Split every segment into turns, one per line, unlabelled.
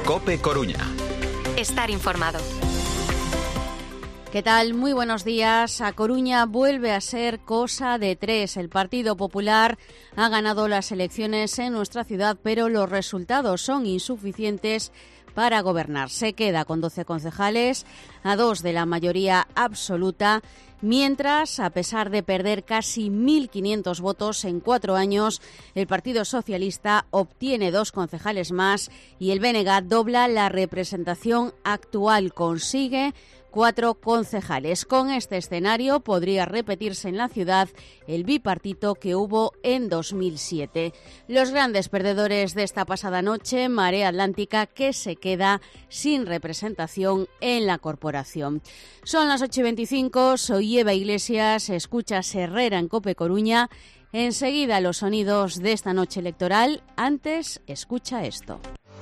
COPE Coruña.
Estar informado.
¿Qué tal? Muy buenos días. A Coruña vuelve a ser cosa de tres. El Partido Popular ha ganado las elecciones en nuestra ciudad, pero los resultados son insuficientes para gobernar. Se queda con 12 concejales, a 2 de la mayoría absoluta, mientras, a pesar de perder casi 1.500 votos en 4 años, el Partido Socialista obtiene 2 concejales más y el BNG dobla la representación actual, consigue 4 concejales. Con este escenario podría repetirse en la ciudad el bipartito que hubo en 2007. Los grandes perdedores de esta pasada noche, Marea Atlántica, que se queda sin representación en la corporación. Son las 8:25, soy Eva Iglesias, escuchas Herrera en COPE Coruña. Enseguida los sonidos de esta noche electoral. Antes, escucha esto.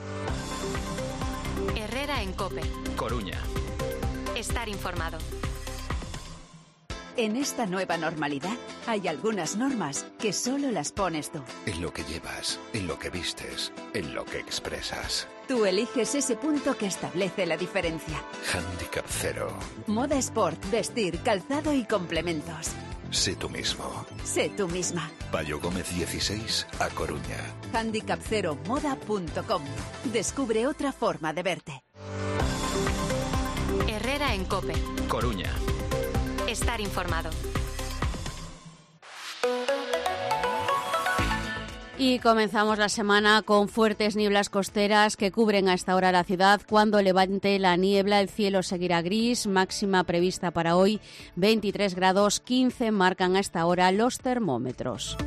Herrera en COPE
Coruña.
Estar informado.
En esta nueva normalidad hay algunas normas que solo las pones tú.
En lo que llevas, en lo que vistes, en lo que expresas.
Tú eliges ese punto que establece la diferencia.
Handicap Cero.
Moda Sport, vestir, calzado y complementos.
Sé tú mismo.
Sé tú misma.
Payo Gómez 16, A Coruña.
handicapceromoda.com. Descubre otra forma de verte.
Herrera en COPE
Coruña.
Estar informado.
Y comenzamos la semana con fuertes nieblas costeras que cubren a esta hora la ciudad. Cuando levante la niebla, el cielo seguirá gris. Máxima prevista para hoy, 23 grados, 15 marcan a esta hora los termómetros.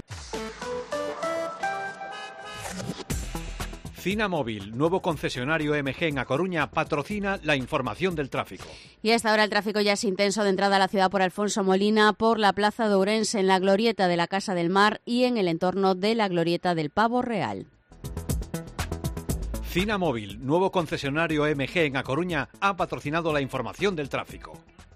Cina Móvil, nuevo concesionario MG en A Coruña, patrocina la información del tráfico.
Y a esta hora el tráfico ya es intenso de entrada a la ciudad por Alfonso Molina, por la Plaza de Ourense, en la glorieta de la Casa del Mar y en el entorno de la glorieta del Pavo Real.
Cina Móvil, nuevo concesionario MG en A Coruña, ha patrocinado la información del tráfico.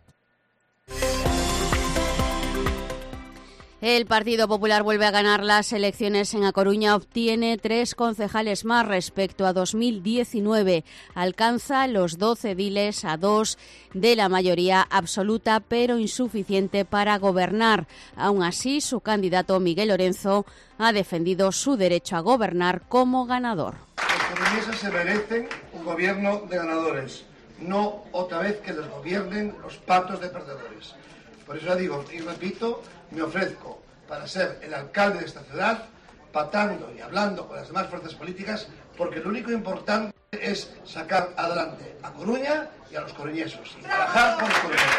El Partido Popular vuelve a ganar las elecciones en A Coruña, obtiene 3 concejales más respecto a 2019. Alcanza los 12 ediles, a 2 de la mayoría absoluta, pero insuficiente para gobernar. Aún así, su candidato Miguel Lorenzo ha defendido su derecho a gobernar como ganador.
Los coruñeses se merecen un gobierno de ganadores, no otra vez que les gobiernen los patos de perdedores. Por eso digo y repito, me ofrezco para ser el alcalde de esta ciudad, patando y hablando con las demás fuerzas políticas, porque lo único importante es sacar adelante a Coruña y a los coruñesos, y trabajar por los coruñeses.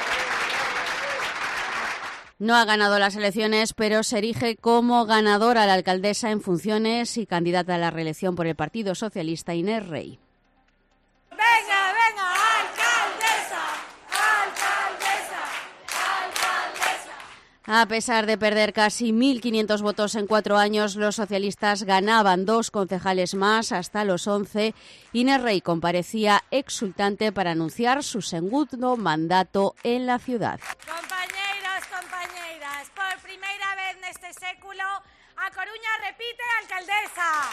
No ha ganado las elecciones, pero se erige como ganadora la alcaldesa en funciones y candidata a la reelección por el Partido Socialista, Inés Rey.
¡Venga, venga, alcaldesa! ¡Alcaldesa! ¡Alcaldesa!
A pesar de perder casi 1.500 votos en 4 años, los socialistas ganaban 2 concejales más hasta los 11. Inés Rey comparecía exultante para anunciar su segundo mandato en la ciudad.
Compañeros, compañeiras, por primeira vez neste século, A Coruña repite alcaldesa.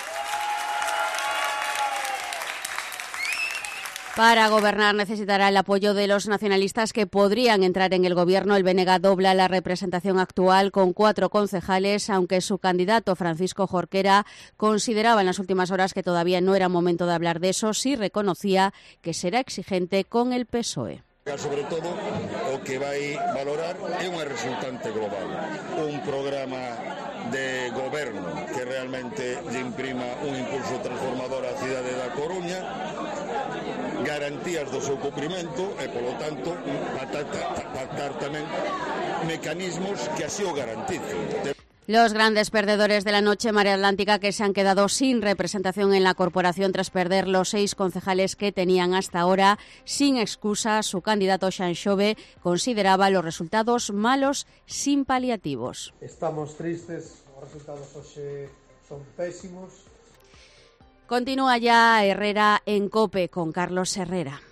Para gobernar necesitará el apoyo de los nacionalistas que podrían entrar en el gobierno. El BNG dobla la representación actual con 4 concejales, aunque su candidato Francisco Jorquera consideraba en las últimas horas que todavía no era momento de hablar de eso, sí reconocía que será exigente con el PSOE.
Sobre todo, o que vai valorar é unha resultante global, un programa de goberno que realmente lle imprima un impulso transformador á cidade da Coruña, garantías do seu cumprimento e, polo tanto, pactar tamén mecanismos que así o garanticen.
Los grandes perdedores de la noche, Marea Atlántica, que se han quedado sin representación en la corporación tras perder los 6 concejales que tenían hasta ahora. Sin excusa, su candidato Xan Xove consideraba los resultados malos sin paliativos.
Estamos tristes, os resultados hoxe son pésimos.
Continúa ya Herrera en COPE con Carlos Herrera.